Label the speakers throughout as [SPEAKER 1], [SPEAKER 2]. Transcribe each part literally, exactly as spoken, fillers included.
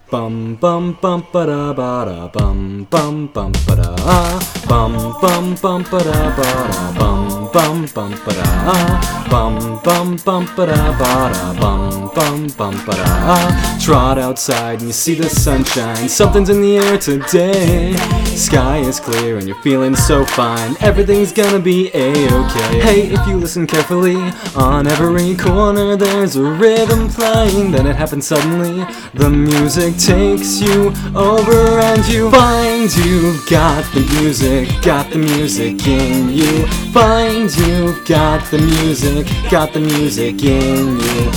[SPEAKER 1] Bum bum bum ba da ba da bum bum bum ba da bum bum bum ba da ba da bum bum bum ba da bum bum bum ba da ba da bum bum bum ba da. Trot outside and you see the sunshine. Something's in the air today. Sky is clear and you're feeling so fine. Everything's gonna be a-okay. Hey, if you listen carefully, on every corner there's a rhythm playing. Then it happens suddenly. The music takes you over and you find you've got the music, got the music in you. Find you've got the music, got the music in you.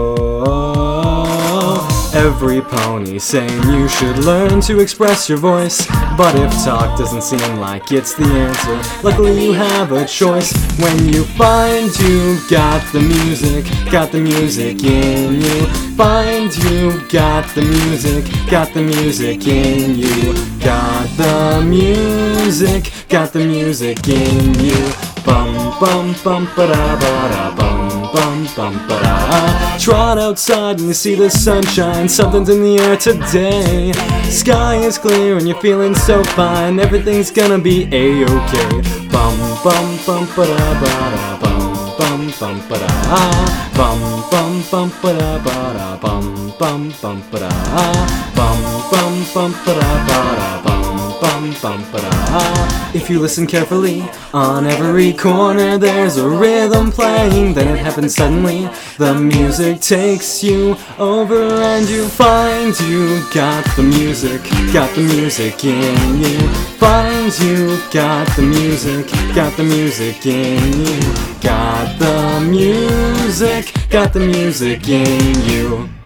[SPEAKER 1] Oh, every pony saying you should learn to express your voice. But if talk doesn't seem like it's the answer, luckily you have a choice. When you find you've got the music, got the music in you. Find you've got the music, got the music in you. Got the music, got the music in you. Bum bum bum ba da ba da bum bum bum ba da. Trot outside and you see the sunshine. Something's in the air today. Sky is clear and you're feeling so fine. Everything's gonna be a-okay. Bum bum bum ba da ba da bum bum bum ba da bum bum bum ba da ba da bum bum bum ba da bum bum bum ba da ba da bum bum bum ba da. If you listen carefully, on every corner there's a rhythm playing. Then it happens suddenly. The music takes you over and you find you got the music, got the music in you. Find you got the music, got the music in you. Got the music, got the music in you.